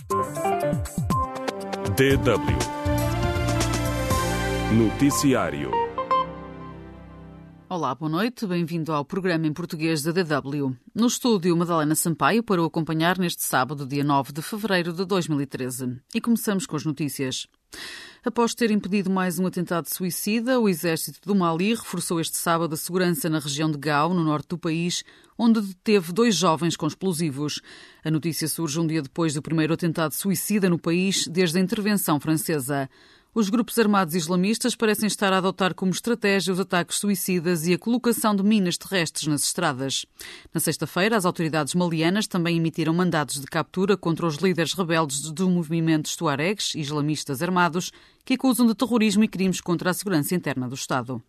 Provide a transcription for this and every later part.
DW Noticiário. Olá, boa noite. Bem-vindo ao programa em português da DW. No estúdio, Madalena Sampaio para o acompanhar neste sábado, dia 9 de fevereiro de 2013. E começamos com as notícias. Após ter impedido mais um atentado suicida, o exército do Mali reforçou este sábado a segurança na região de Gao, no norte do país, onde deteve 2 jovens com explosivos. A notícia surge um dia depois do primeiro atentado suicida no país desde a intervenção francesa. Os grupos armados islamistas parecem estar a adotar como estratégia os ataques suicidas e a colocação de minas terrestres nas estradas. Na sexta-feira, as autoridades malianas também emitiram mandados de captura contra os líderes rebeldes dos movimentos tuaregs, islamistas armados, que acusam de terrorismo e crimes contra a segurança interna do Estado.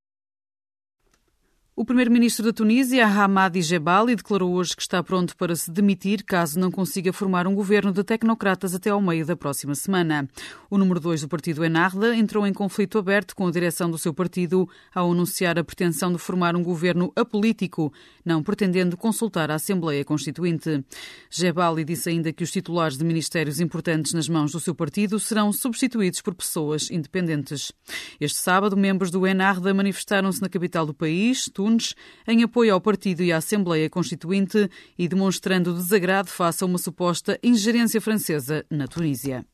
O primeiro-ministro da Tunísia, Hamadi Jebali, declarou hoje que está pronto para se demitir caso não consiga formar um governo de tecnocratas até ao meio da próxima semana. O número 2 do partido Ennahda entrou em conflito aberto com a direção do seu partido ao anunciar a pretensão de formar um governo apolítico, não pretendendo consultar a Assembleia Constituinte. Jebali disse ainda que os titulares de ministérios importantes nas mãos do seu partido serão substituídos por pessoas independentes. Este sábado, membros do Ennahda manifestaram-se na capital do país, Tunis, em apoio ao partido e à Assembleia Constituinte e demonstrando desagrado face a uma suposta ingerência francesa na Tunísia.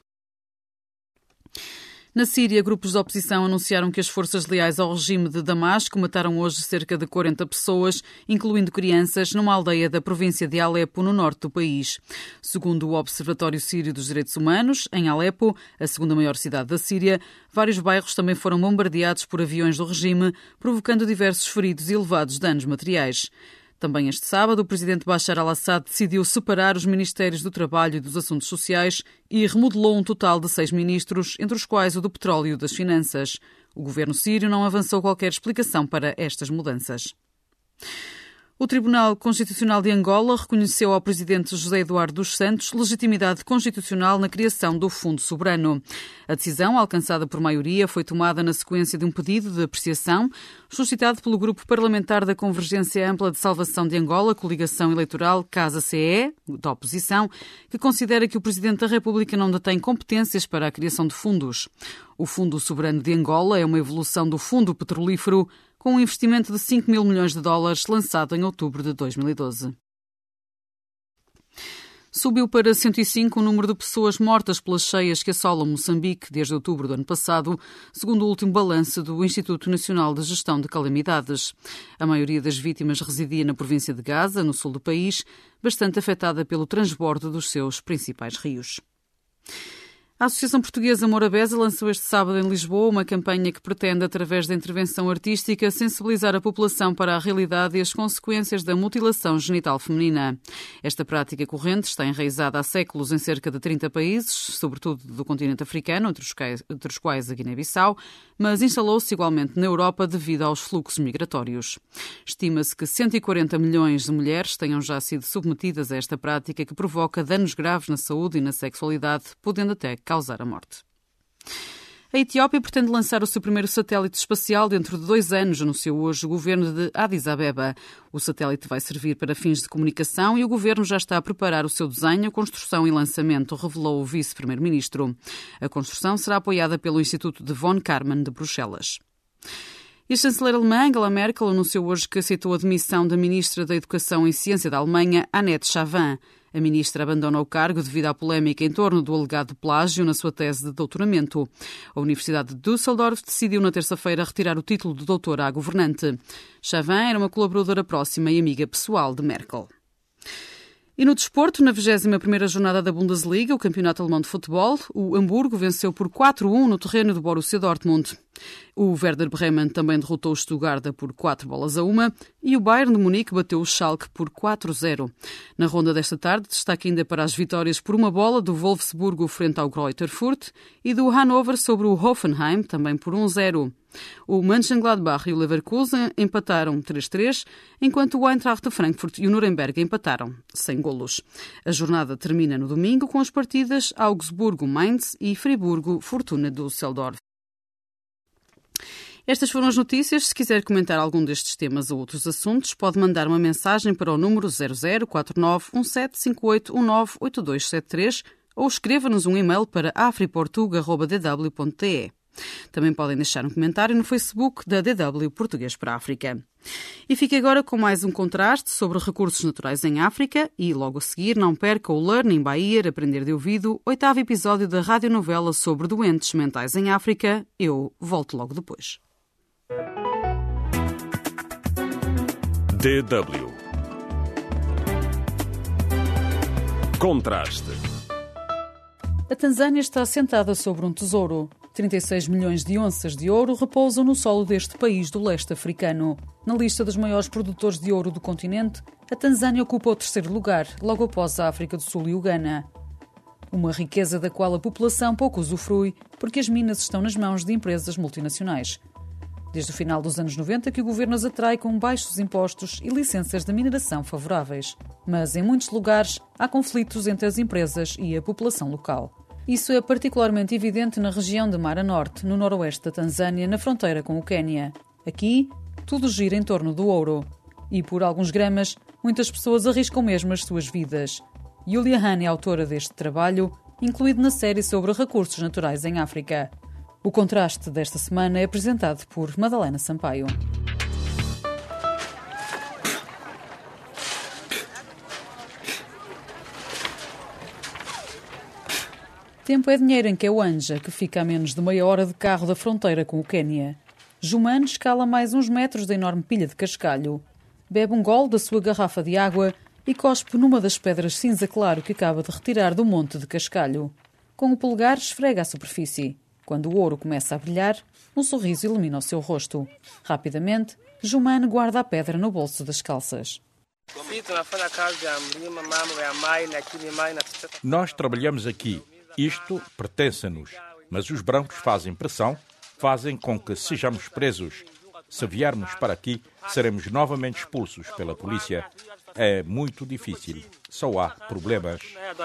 Na Síria, grupos de oposição anunciaram que as forças leais ao regime de Damasco mataram hoje cerca de 40 pessoas, incluindo crianças, numa aldeia da província de Alepo, no norte do país. Segundo o Observatório Sírio dos Direitos Humanos, em Alepo, a segunda maior cidade da Síria, vários bairros também foram bombardeados por aviões do regime, provocando diversos feridos e elevados danos materiais. Também este sábado, o presidente Bashar al-Assad decidiu separar os Ministérios do Trabalho e dos Assuntos Sociais e remodelou um total de 6 ministros, entre os quais o do Petróleo e das Finanças. O governo sírio não avançou qualquer explicação para estas mudanças. O Tribunal Constitucional de Angola reconheceu ao presidente José Eduardo dos Santos legitimidade constitucional na criação do Fundo Soberano. A decisão, alcançada por maioria, foi tomada na sequência de um pedido de apreciação suscitado pelo Grupo Parlamentar da Convergência Ampla de Salvação de Angola, coligação eleitoral Casa-CE, da oposição, que considera que o Presidente da República não detém competências para a criação de fundos. O Fundo Soberano de Angola é uma evolução do Fundo Petrolífero, com um investimento de 5 mil milhões de dólares lançado em outubro de 2012. Subiu para 105 o número de pessoas mortas pelas cheias que assolam Moçambique desde outubro do ano passado, segundo o último balanço do Instituto Nacional de Gestão de Calamidades. A maioria das vítimas residia na província de Gaza, no sul do país, bastante afetada pelo transbordo dos seus principais rios. A Associação Portuguesa Morabeza lançou este sábado em Lisboa uma campanha que pretende, através da intervenção artística, sensibilizar a população para a realidade e as consequências da mutilação genital feminina. Esta prática corrente está enraizada há séculos em cerca de 30 países, sobretudo do continente africano, entre os quais a Guiné-Bissau, mas instalou-se igualmente na Europa devido aos fluxos migratórios. Estima-se que 140 milhões de mulheres tenham já sido submetidas a esta prática que provoca danos graves na saúde e na sexualidade, podendo até causar a morte. A Etiópia pretende lançar o seu primeiro satélite espacial dentro de 2 anos, anunciou hoje o governo de Addis Abeba. O satélite vai servir para fins de comunicação e o governo já está a preparar o seu desenho, construção e lançamento, revelou o vice-primeiro-ministro. A construção será apoiada pelo Instituto de von Karman de Bruxelas. E a chanceler alemã Angela Merkel anunciou hoje que aceitou a demissão da ministra da Educação e Ciência da Alemanha, Annette Schavan. A ministra abandona o cargo devido à polémica em torno do alegado plágio na sua tese de doutoramento. A Universidade de Düsseldorf decidiu na terça-feira retirar o título de doutora à governante. Schavan era uma colaboradora próxima e amiga pessoal de Merkel. E no desporto, na 21ª jornada da Bundesliga, o campeonato alemão de futebol, o Hamburgo venceu por 4-1 no terreno do Borussia Dortmund. O Werder Bremen também derrotou o Stuttgart por 4-1 e o Bayern de Munique bateu o Schalke por 4-0. Na ronda desta tarde, destaque ainda para as vitórias por 1 bola do Wolfsburgo frente ao Greuther Fürth e do Hannover sobre o Hoffenheim, também por 1-0. O Mönchengladbach e o Leverkusen empataram 3-3, enquanto o Eintracht de Frankfurt e o Nuremberg empataram sem golos. A jornada termina no domingo com as partidas Augsburgo-Mainz e Friburgo-Fortuna Düsseldorf. Estas foram as notícias. Se quiser comentar algum destes temas ou outros assuntos, pode mandar uma mensagem para o número 0049 1758 198273 ou escreva-nos um e-mail para afriportug@dw.te. Também podem deixar um comentário no Facebook da DW Português para a África. E fique agora com mais um contraste sobre recursos naturais em África e, logo a seguir, não perca o Learning by Ear, Aprender de Ouvido, 8º episódio da radionovela sobre doentes mentais em África. Eu volto logo depois. DW Contraste. A Tanzânia está assentada sobre um tesouro. 36 milhões de onças de ouro repousam no solo deste país do leste africano. Na lista dos maiores produtores de ouro do continente, a Tanzânia ocupa o 3º lugar, logo após a África do Sul e o Ghana. Uma riqueza da qual a população pouco usufrui, porque as minas estão nas mãos de empresas multinacionais. Desde o final dos anos 90 que o governo as atrai com baixos impostos e licenças de mineração favoráveis. Mas em muitos lugares há conflitos entre as empresas e a população local. Isso é particularmente evidente na região de Mara Norte, no noroeste da Tanzânia, na fronteira com o Quénia. Aqui, tudo gira em torno do ouro. E por alguns gramas, muitas pessoas arriscam mesmo as suas vidas. Yulia Han é autora deste trabalho, incluído na série sobre recursos naturais em África. O contraste desta semana é apresentado por Madalena Sampaio. Tempo é dinheiro em Kiwanja, que fica a menos de meia hora de carro da fronteira com o Quénia. Jumane escala mais uns metros da enorme pilha de cascalho. Bebe um gole da sua garrafa de água e cospe numa das pedras cinza claro que acaba de retirar do monte de cascalho. Com o polegar esfrega a superfície. Quando o ouro começa a brilhar, um sorriso ilumina o seu rosto. Rapidamente, Jumane guarda a pedra no bolso das calças. Nós trabalhamos aqui. Isto pertence-nos, mas os brancos fazem pressão, fazem com que sejamos presos. Se viermos para aqui, seremos novamente expulsos pela polícia. É muito difícil. Só há problemas.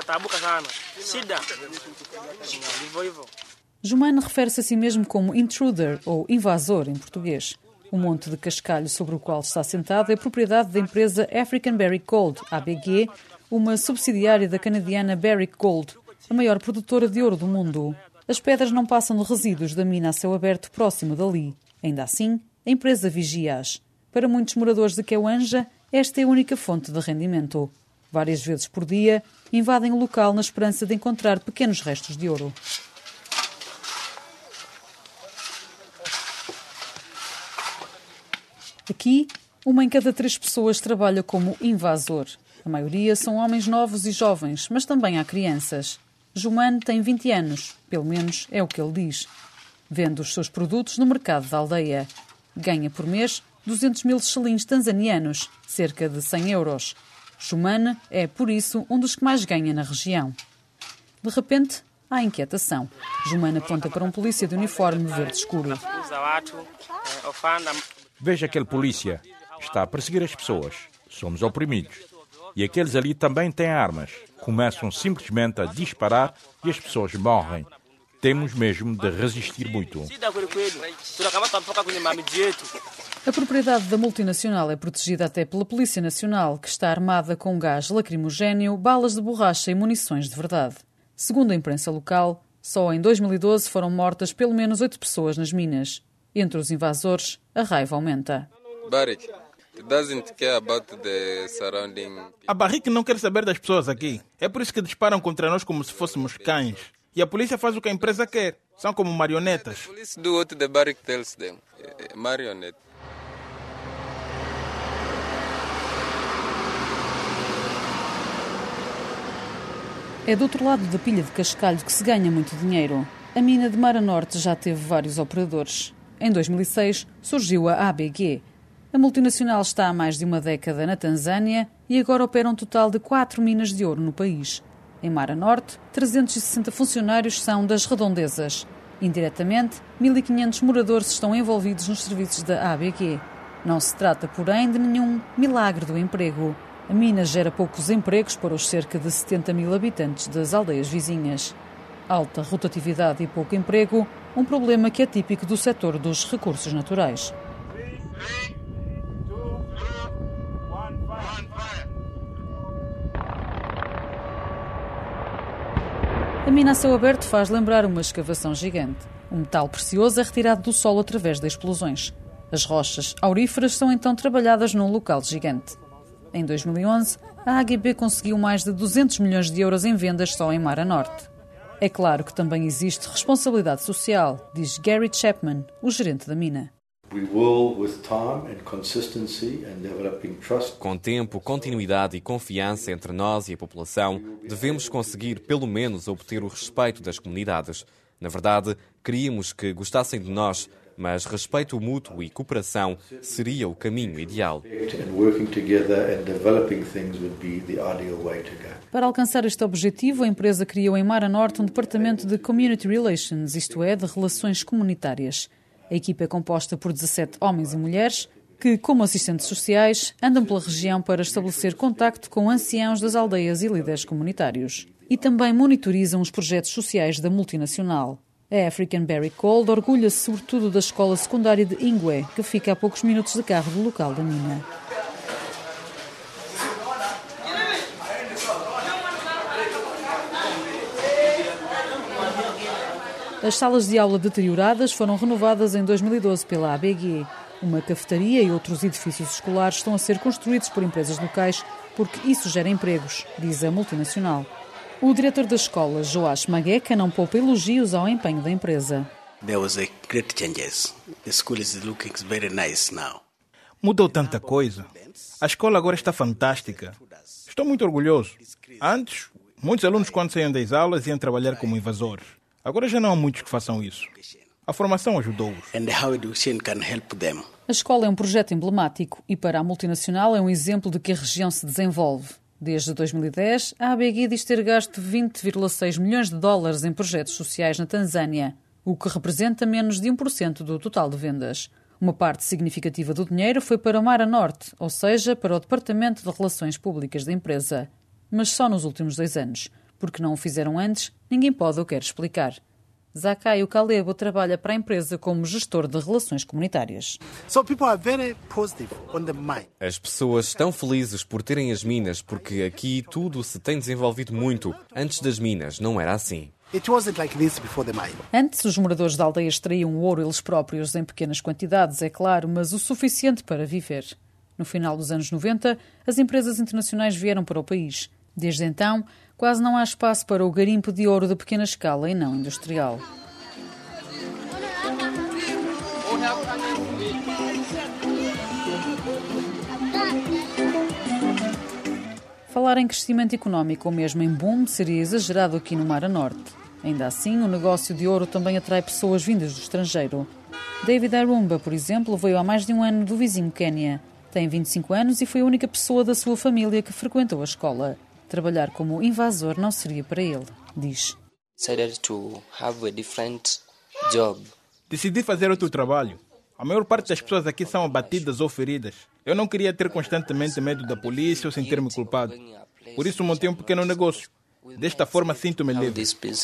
Jumane refere-se a si mesmo como intruder ou invasor em português. O monte de cascalho sobre o qual está sentado é propriedade da empresa African Barrick Gold, ABG, uma subsidiária da canadiana Barrick Gold, a maior produtora de ouro do mundo. As pedras não passam de resíduos da mina a céu aberto próximo dali. Ainda assim, a empresa vigia-as. Para muitos moradores de Kiwanja, esta é a única fonte de rendimento. Várias vezes por dia, invadem o local na esperança de encontrar pequenos restos de ouro. Aqui, 1 em cada 3 pessoas trabalha como invasor. A maioria são homens novos e jovens, mas também há crianças. Jumane tem 20 anos, pelo menos é o que ele diz. Vende os seus produtos no mercado da aldeia. Ganha por mês 200 mil shillings tanzanianos, cerca de 100 euros. Jumane é, por isso, um dos que mais ganha na região. De repente, há inquietação. Jumane aponta para um polícia de uniforme verde escuro. Veja aquele polícia. Está a perseguir as pessoas. Somos oprimidos. E aqueles ali também têm armas. Começam simplesmente a disparar e as pessoas morrem. Temos mesmo de resistir muito. A propriedade da multinacional é protegida até pela Polícia Nacional, que está armada com gás lacrimogéneo, balas de borracha e munições de verdade. Segundo a imprensa local, só em 2012 foram mortas pelo menos 8 pessoas nas minas. Entre os invasores, a raiva aumenta. A Barrick não quer saber das pessoas aqui. É por isso que disparam contra nós como se fôssemos cães. E a polícia faz o que a empresa quer. São como marionetas. É do outro lado da pilha de cascalho que se ganha muito dinheiro. A mina de Mara Norte já teve vários operadores. Em 2006 surgiu a ABG. A multinacional está há mais de uma década na Tanzânia e agora opera um total de 4 minas de ouro no país. Em Mara Norte, 360 funcionários são das redondezas. Indiretamente, 1.500 moradores estão envolvidos nos serviços da ABG. Não se trata, porém, de nenhum milagre do emprego. A mina gera poucos empregos para os cerca de 70 mil habitantes das aldeias vizinhas. Alta rotatividade e pouco emprego, um problema que é típico do setor dos recursos naturais. A mina a céu aberto faz lembrar uma escavação gigante. O metal precioso é retirado do solo através de explosões. As rochas auríferas são então trabalhadas num local gigante. Em 2011, a AGB conseguiu mais de 200 milhões de euros em vendas só em Mara Norte. É claro que também existe responsabilidade social, diz Gary Chapman, o gerente da mina. Com tempo, continuidade e confiança entre nós e a população, devemos conseguir pelo menos obter o respeito das comunidades. Na verdade, queríamos que gostassem de nós, mas respeito mútuo e cooperação seria o caminho ideal. Para alcançar este objetivo, a empresa criou em Mara Norte um departamento de Community Relations, isto é, de relações comunitárias. A equipa é composta por 17 homens e mulheres que, como assistentes sociais, andam pela região para estabelecer contacto com anciãos das aldeias e líderes comunitários. E também monitorizam os projetos sociais da multinacional. A African Barrick Gold orgulha-se sobretudo da escola secundária de Ingwe, que fica a poucos minutos de carro do local da mina. As salas de aula deterioradas foram renovadas em 2012 pela ABG. Uma cafetaria e outros edifícios escolares estão a ser construídos por empresas locais porque isso gera empregos, diz a multinacional. O diretor da escola, Joash Mageka, não poupa elogios ao empenho da empresa. Mudou tanta coisa. A escola agora está fantástica. Estou muito orgulhoso. Antes, muitos alunos, quando saíam das aulas, iam trabalhar como invasores. Agora já não há muitos que façam isso. A formação ajudou-os. A escola é um projeto emblemático e para a multinacional é um exemplo de que a região se desenvolve. Desde 2010, a ABG diz ter gasto 20,6 milhões de dólares em projetos sociais na Tanzânia, o que representa menos de 1% do total de vendas. Uma parte significativa do dinheiro foi para o Mara Norte, ou seja, para o Departamento de Relações Públicas da empresa. Mas só nos últimos 2 anos. Porque não o fizeram antes, ninguém pode ou quer explicar. Zakayo Kalebo trabalha para a empresa como gestor de relações comunitárias. As pessoas estão felizes por terem as minas porque aqui tudo se tem desenvolvido muito. Antes das minas não era assim. Antes, os moradores da aldeia extraíam o ouro eles próprios em pequenas quantidades, é claro, mas o suficiente para viver. No final dos anos 90, as empresas internacionais vieram para o país. Desde então, quase não há espaço para o garimpo de ouro de pequena escala e não industrial. Falar em crescimento económico ou mesmo em boom seria exagerado aqui no Mara Norte. Ainda assim, o negócio de ouro também atrai pessoas vindas do estrangeiro. David Arumba, por exemplo, veio há mais de 1 ano do vizinho Quénia. Tem 25 anos e foi a única pessoa da sua família que frequentou a escola. Trabalhar como invasor não seria para ele, diz. Decidi fazer outro trabalho. A maior parte das pessoas aqui são abatidas ou feridas. Eu não queria ter constantemente medo da polícia ou sentir-me culpado. Por isso montei um pequeno negócio. Desta forma sinto-me livre.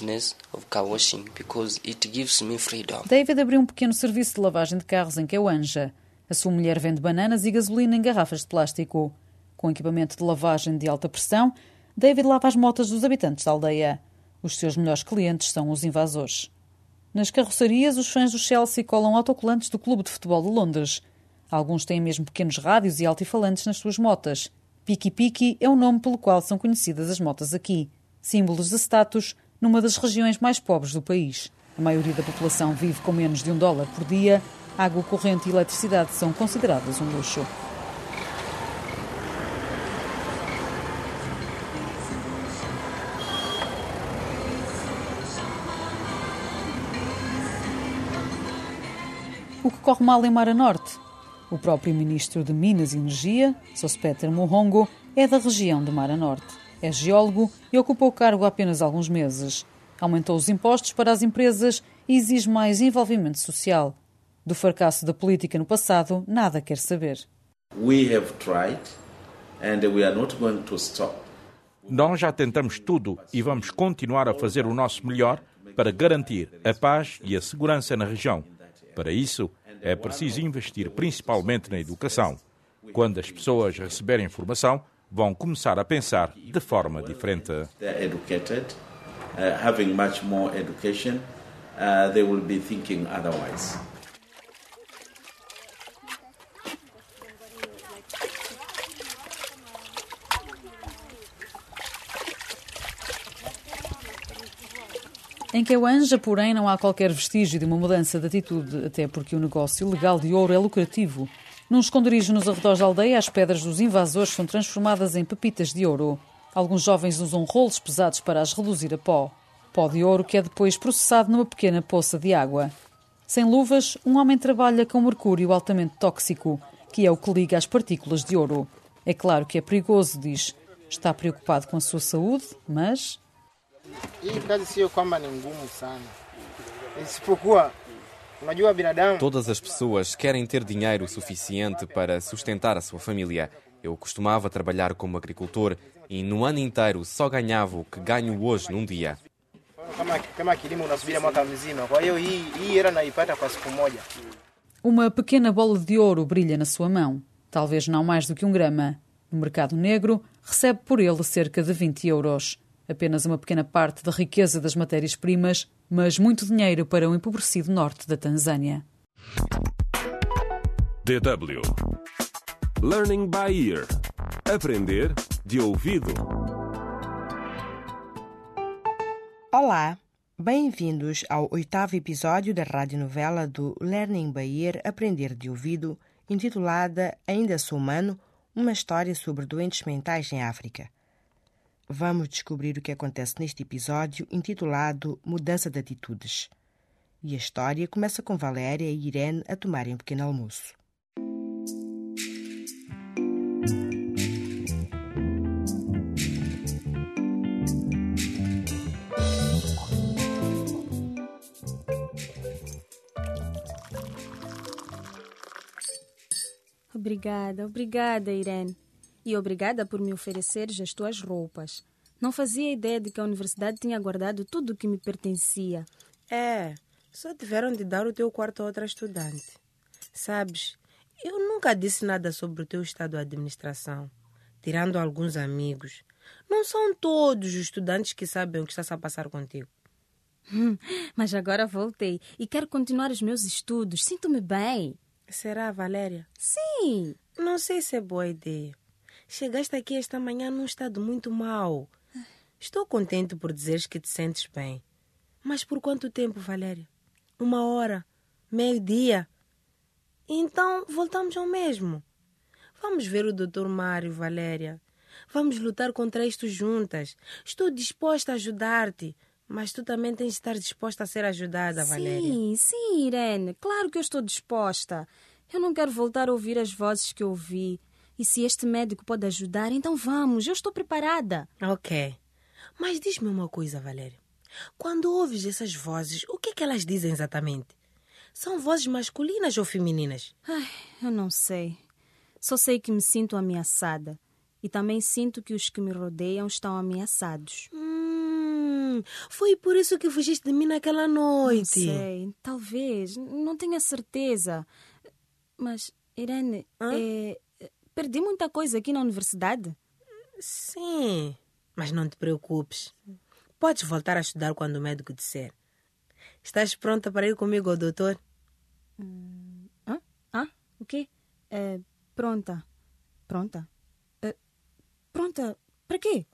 David abriu um pequeno serviço de lavagem de carros em Kewanja. A sua mulher vende bananas e gasolina em garrafas de plástico. Com equipamento de lavagem de alta pressão, David lava as motas dos habitantes da aldeia. Os seus melhores clientes são os invasores. Nas carroçarias, os fãs do Chelsea colam autocolantes do Clube de Futebol de Londres. Alguns têm mesmo pequenos rádios e altifalantes nas suas motas. Piki Piki é o nome pelo qual são conhecidas as motas aqui. Símbolos de status numa das regiões mais pobres do país. A maioria da população vive com menos de $1 por dia. Água corrente e eletricidade são consideradas um luxo. O que corre mal em Mara Norte? O próprio ministro de Minas e Energia, Sospeter Muhongo, é da região de Mara Norte. É geólogo e ocupa o cargo há apenas alguns meses. Aumentou os impostos para as empresas e exige mais envolvimento social. Do fracasso da política no passado, nada quer saber. Nós já tentamos tudo e vamos continuar a fazer o nosso melhor para garantir a paz e a segurança na região. Para isso, é preciso investir principalmente na educação. Quando as pessoas receberem informação, vão começar a pensar de forma diferente. having much more education, they will be thinking otherwise. Em Kewanja, porém, não há qualquer vestígio de uma mudança de atitude, até porque o negócio ilegal de ouro é lucrativo. Num esconderijo nos arredores da aldeia, as pedras dos invasores são transformadas em pepitas de ouro. Alguns jovens usam rolos pesados para as reduzir a pó. Pó de ouro que é depois processado numa pequena poça de água. Sem luvas, um homem trabalha com mercúrio altamente tóxico, que é o que liga as partículas de ouro. É claro que é perigoso, diz. Está preocupado com a sua saúde, mas... Todas as pessoas querem ter dinheiro suficiente para sustentar a sua família. Eu costumava trabalhar como agricultor e no ano inteiro só ganhava o que ganho hoje num dia. Uma pequena bola de ouro brilha na sua mão. Talvez não mais do que 1 grama. No mercado negro, recebe por ele cerca de 20 euros. Apenas uma pequena parte da riqueza das matérias-primas, mas muito dinheiro para o empobrecido norte da Tanzânia. DW Learning by Ear. Aprender de ouvido. Olá, bem-vindos ao 8º episódio da radionovela do Learning by Ear, Aprender de ouvido, intitulada Ainda Sou Humano, uma história sobre doentes mentais em África. Vamos descobrir o que acontece neste episódio intitulado Mudança de Atitudes. E a história começa com Valéria e Irene a tomarem um pequeno almoço. Obrigada, Irene. E obrigada por me ofereceres as tuas roupas. Não fazia ideia de que a universidade tinha guardado tudo o que me pertencia. Só tiveram de dar o teu quarto a outra estudante. Sabes, eu nunca disse nada sobre o teu estado de administração, tirando alguns amigos. Não são todos os estudantes que sabem o que está a passar contigo. Mas agora voltei e quero continuar os meus estudos. Sinto-me bem. Será, Valéria? Sim. Não sei se é boa ideia. Chegaste aqui esta manhã num estado muito mau. Estou contente por dizeres que te sentes bem. Mas por quanto tempo, Valéria? 1 hora? Meio-dia? Então, voltamos ao mesmo. Vamos ver o Dr. Mário, Valéria. Vamos lutar contra isto juntas. Estou disposta a ajudar-te. Mas tu também tens de estar disposta a ser ajudada, Valéria. Sim, Irene. Claro que eu estou disposta. Eu não quero voltar a ouvir as vozes que ouvi. E se este médico pode ajudar, então vamos. Eu estou preparada. Ok. Mas diz-me uma coisa, Valéria. Quando ouves essas vozes, o que é que elas dizem exatamente? São vozes masculinas ou femininas? Eu não sei. Só sei que me sinto ameaçada. E também sinto que os que me rodeiam estão ameaçados. Foi por isso que fugiste de mim naquela noite. Não sei. Talvez. Não tenho a certeza. Mas, Irene, perdi muita coisa aqui na universidade? Sim, mas não te preocupes. Podes voltar a estudar quando o médico disser. Estás pronta para ir comigo ao doutor? O quê? Pronta. Pronta? Pronta? Para quê?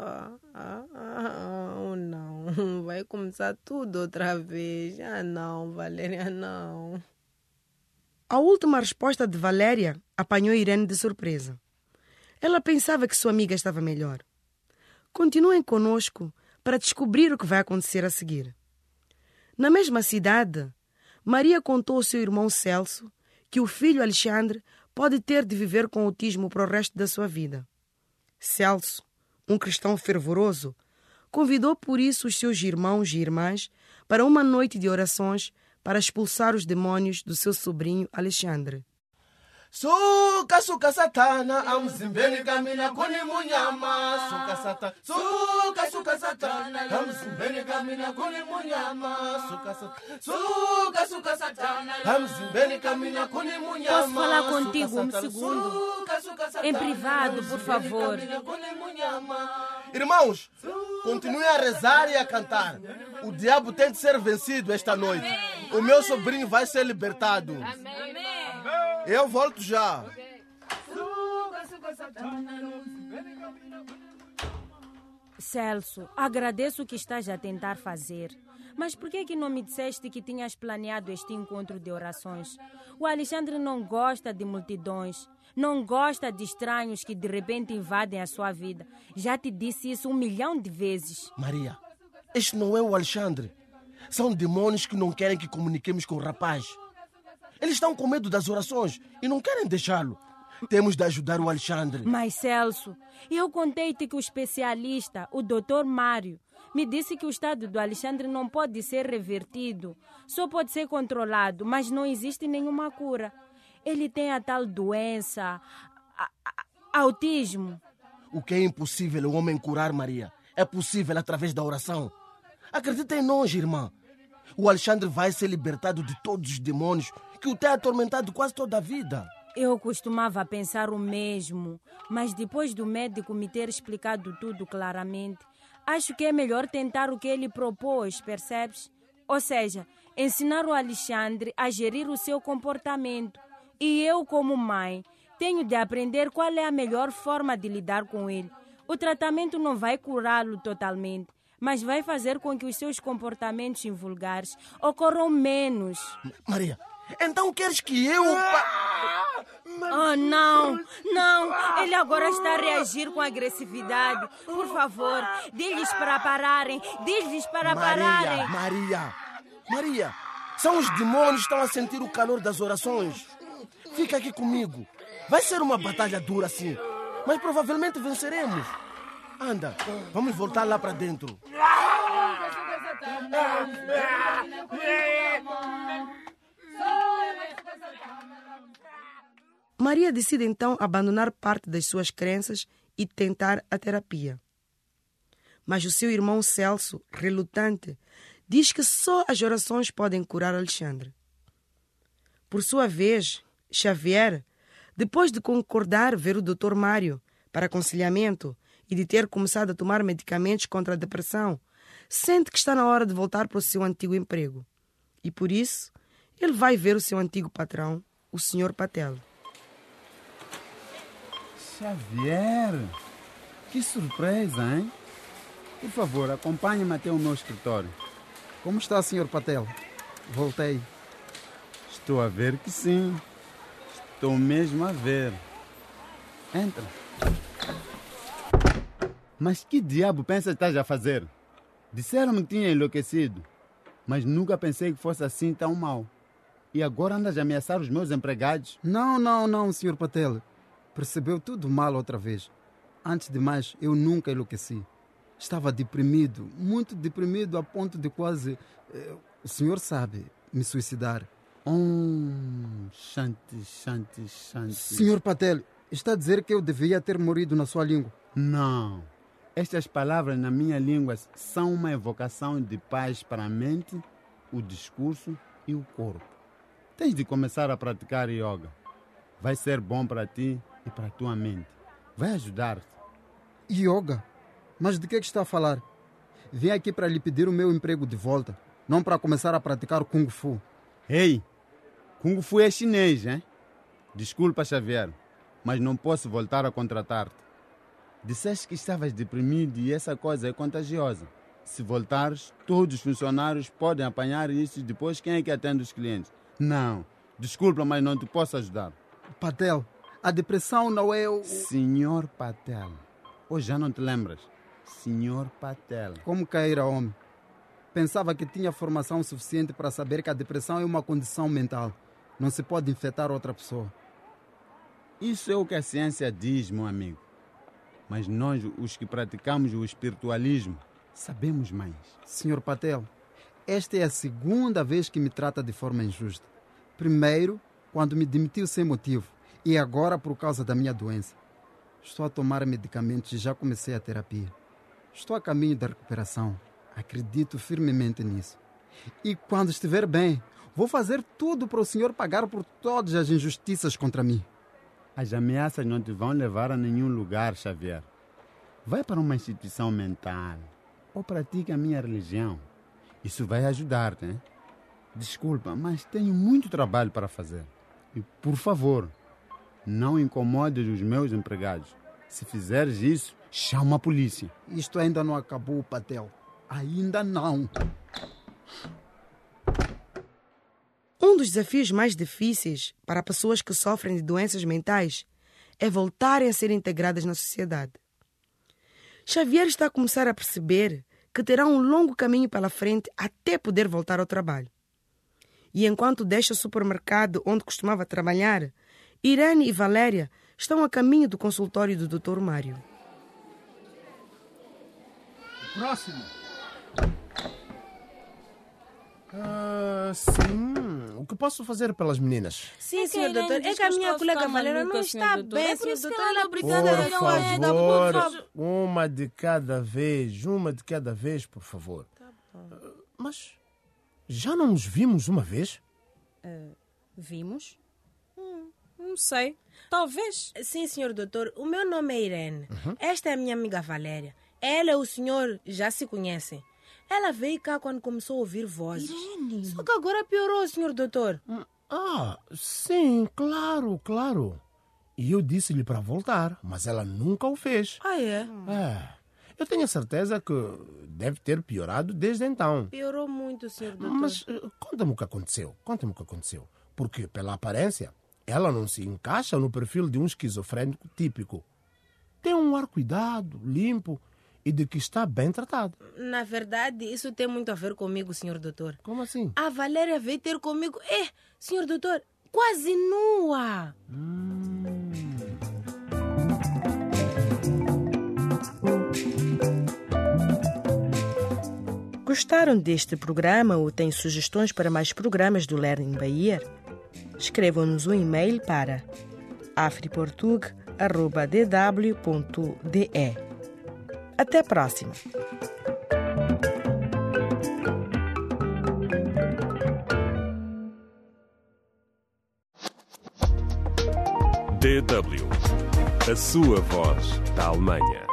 Não. Vai começar tudo outra vez. Não, Valéria, não. A última resposta de Valéria apanhou Irene de surpresa. Ela pensava que sua amiga estava melhor. Continuem conosco para descobrir o que vai acontecer a seguir. Na mesma cidade, Maria contou ao seu irmão Celso que o filho Alexandre pode ter de viver com autismo para o resto da sua vida. Celso, um cristão fervoroso, convidou por isso os seus irmãos e irmãs para uma noite de orações para expulsar os demônios do seu sobrinho Alexandre. Suka suka satana amzimbeni kamina kuni munyama suka suka satana amzimbeni kamina kuni munyama suka suka satana amzimbeni kamina kuni munyama. Posso falar contigo um segundo? Em privado, por favor. Irmãos, Continue a rezar e a cantar. O diabo tem de ser vencido esta noite. O meu sobrinho vai ser libertado. Eu volto já. Celso, agradeço o que estás a tentar fazer. Mas por que não me disseste que tinhas planeado este encontro de orações? O Alexandre não gosta de multidões. Não gosta de estranhos que de repente invadem a sua vida. Já te disse isso 1 milhão de vezes. Maria, este não é o Alexandre. São demônios que não querem que comuniquemos com o rapaz. Eles estão com medo das orações e não querem deixá-lo. Temos de ajudar o Alexandre. Mas, Celso, eu contei-te que o especialista, o Dr. Mário, me disse que o estado do Alexandre não pode ser revertido. Só pode ser controlado, mas não existe nenhuma cura. Ele tem a tal doença, autismo. O que é impossível o homem curar, Maria, é possível através da oração. Acredita em nós, irmã. O Alexandre vai ser libertado de todos os demônios que o têm atormentado quase toda a vida. Eu costumava pensar o mesmo, mas depois do médico me ter explicado tudo claramente, acho que é melhor tentar o que ele propôs, percebes? Ou seja, ensinar o Alexandre a gerir o seu comportamento. E eu, como mãe, tenho de aprender qual é a melhor forma de lidar com ele. O tratamento não vai curá-lo totalmente, mas vai fazer com que os seus comportamentos invulgares ocorram menos. Maria, então queres que eu... Oh, não, ele agora está a reagir com agressividade. Por favor, diz-lhes para pararem, Maria, são os demônios que estão a sentir o calor das orações. Fica aqui comigo. Vai ser uma batalha dura sim, mas provavelmente venceremos. Anda, vamos voltar lá para dentro. Maria decide então abandonar parte das suas crenças e tentar a terapia. Mas o seu irmão Celso, relutante, diz que só as orações podem curar Alexandre. Por sua vez, Xavier, depois de concordar ver o Dr. Mário para aconselhamento e de ter começado a tomar medicamentos contra a depressão, sente que está na hora de voltar para o seu antigo emprego. E por isso, ele vai ver o seu antigo patrão, o Sr. Patel. Xavier, que surpresa, hein? Por favor, acompanhe-me até o meu escritório. Como está, Sr. Patel? Voltei. Estou a ver que sim. Estou mesmo a ver. Entra. Mas que diabo pensa que estás a fazer? Disseram-me que tinha enlouquecido, mas nunca pensei que fosse assim tão mau. E agora andas a ameaçar os meus empregados? Não, Sr. Patel. Percebeu tudo mal outra vez. Antes de mais, eu nunca enlouqueci. Estava deprimido, muito deprimido, a ponto de quase, o senhor sabe, me suicidar. Shanti. Sr. Patel, está a dizer que eu devia ter morrido na sua língua? Não. Estas palavras na minha língua são uma evocação de paz para a mente, o discurso e o corpo. Tens de começar a praticar yoga. Vai ser bom para ti e para a tua mente. Vai ajudar-te. Yoga? Mas de que está a falar? Vim aqui para lhe pedir o meu emprego de volta, não para começar a praticar Kung Fu. Ei, Kung Fu é chinês, hein? Desculpa, Xavier, mas não posso voltar a contratar-te. Disseste que estavas deprimido e essa coisa é contagiosa. Se voltares, todos os funcionários podem apanhar isso e depois quem é que atende os clientes? Não, desculpa, mas não te posso ajudar. Patel, a depressão não é o... Senhor Patel, hoje já não te lembras? Senhor Patel. Como caíra, homem? Pensava que tinha formação suficiente para saber que a depressão é uma condição mental. Não se pode infectar outra pessoa. Isso é o que a ciência diz, meu amigo. Mas nós, os que praticamos o espiritualismo, sabemos mais. Sr. Patel, esta é a segunda vez que me trata de forma injusta. Primeiro, quando me demitiu sem motivo, e agora por causa da minha doença. Estou a tomar medicamentos e já comecei a terapia. Estou a caminho da recuperação. Acredito firmemente nisso. E quando estiver bem, vou fazer tudo para o senhor pagar por todas as injustiças contra mim. As ameaças não te vão levar a nenhum lugar, Xavier. Vai para uma instituição mental. ou pratique a minha religião. Isso vai ajudar-te, hein? Desculpa, mas tenho muito trabalho para fazer. E, por favor, não incomodes os meus empregados. Se fizeres isso, chama a polícia. Isto ainda não acabou, Patel. Ainda não. Um dos desafios mais difíceis para pessoas que sofrem de doenças mentais é voltarem a ser integradas na sociedade. Xavier está a começar a perceber que terá um longo caminho pela frente até poder voltar ao trabalho. E enquanto deixa o supermercado onde costumava trabalhar, Irene e Valéria estão a caminho do consultório do Dr. Mário. Próximo. Sim. O que posso fazer pelas meninas? Sim, senhor doutor. É que a minha colega Valéria não está bem, senhor doutor. Ela é obrigada a ir ao médico, por favor. Uma de cada vez, por favor. Tá bom. Mas já não nos vimos uma vez? Vimos? Não sei. Talvez. Sim, senhor doutor. O meu nome é Irene. Esta é a minha amiga Valéria. Ela e o senhor já se conhecem. Ela veio cá quando começou a ouvir vozes. Irene. Só que agora piorou, senhor doutor. Sim, claro. E eu disse-lhe para voltar, mas ela nunca o fez. É? Eu tenho a certeza que deve ter piorado desde então. Piorou muito, senhor doutor. Mas conta-me o que aconteceu. Porque, pela aparência, ela não se encaixa no perfil de um esquizofrênico típico. Tem um ar cuidado, limpo e de que está bem tratado. Na verdade, isso tem muito a ver comigo, senhor doutor. Como assim? A Valéria veio ter comigo, senhor doutor, quase nua. Gostaram deste programa ou têm sugestões para mais programas do Learning by Ear? Escrevam-nos um e-mail para afriportug@dw.de. Até a próxima! DW, a sua voz da Alemanha.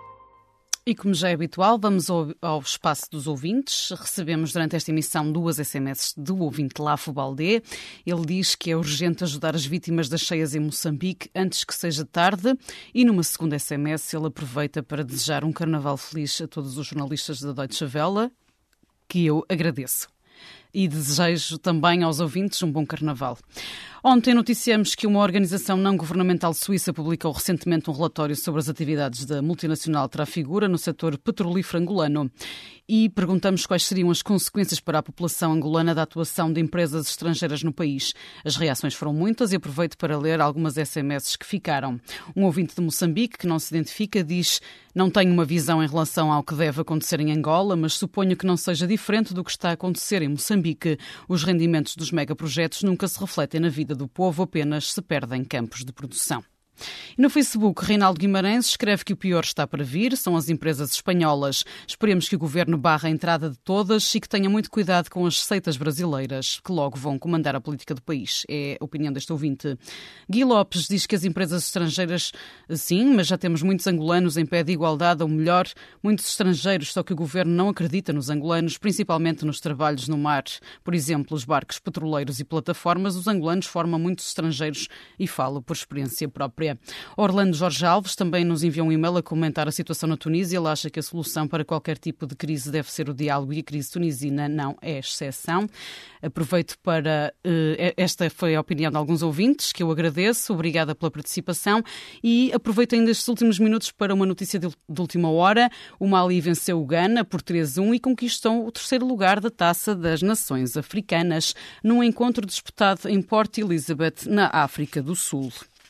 E como já é habitual, vamos ao espaço dos ouvintes. Recebemos durante esta emissão 2 SMS do ouvinte Lafo Baldé. Ele diz que é urgente ajudar as vítimas das cheias em Moçambique antes que seja tarde. E numa segunda SMS ele aproveita para desejar um carnaval feliz a todos os jornalistas da Deutsche Welle, que eu agradeço. E desejo também aos ouvintes um bom carnaval. Ontem noticiamos que uma organização não-governamental suíça publicou recentemente um relatório sobre as atividades da multinacional Trafigura no setor petrolífero angolano. E perguntamos quais seriam as consequências para a população angolana da atuação de empresas estrangeiras no país. As reações foram muitas e aproveito para ler algumas SMS que ficaram. Um ouvinte de Moçambique, que não se identifica, diz: não tenho uma visão em relação ao que deve acontecer em Angola, mas suponho que não seja diferente do que está a acontecer em Moçambique. Os rendimentos dos megaprojetos nunca se refletem na vida do povo, apenas se perdem campos de produção. E no Facebook, Reinaldo Guimarães escreve que o pior está para vir, são as empresas espanholas. Esperemos que o governo barre a entrada de todas e que tenha muito cuidado com as seitas brasileiras, que logo vão comandar a política do país. É a opinião deste ouvinte. Gui Lopes diz que as empresas estrangeiras, sim, mas já temos muitos angolanos em pé de igualdade, ou melhor, muitos estrangeiros, só que o governo não acredita nos angolanos, principalmente nos trabalhos no mar. Por exemplo, os barcos petroleiros e plataformas, os angolanos formam muitos estrangeiros e falo por experiência própria. Orlando Jorge Alves também nos enviou um e-mail a comentar a situação na Tunísia. Ele acha que a solução para qualquer tipo de crise deve ser o diálogo e a crise tunisina não é exceção. Aproveito para... esta foi a opinião de alguns ouvintes, que eu agradeço. Obrigada pela participação. E aproveito ainda estes últimos minutos para uma notícia de última hora. O Mali venceu o Ghana por 3-1 e conquistou o 3º lugar da Taça das Nações Africanas, num encontro disputado em Port Elizabeth, na África do Sul.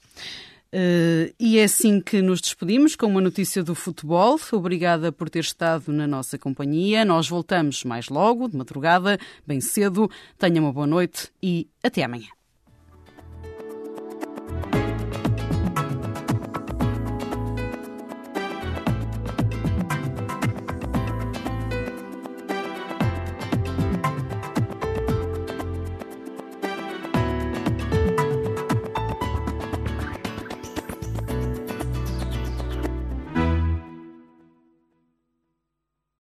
E é assim que nos despedimos com uma notícia do futebol. Obrigada por ter estado na nossa companhia. Nós voltamos mais logo, de madrugada, bem cedo. Tenha uma boa noite e até amanhã.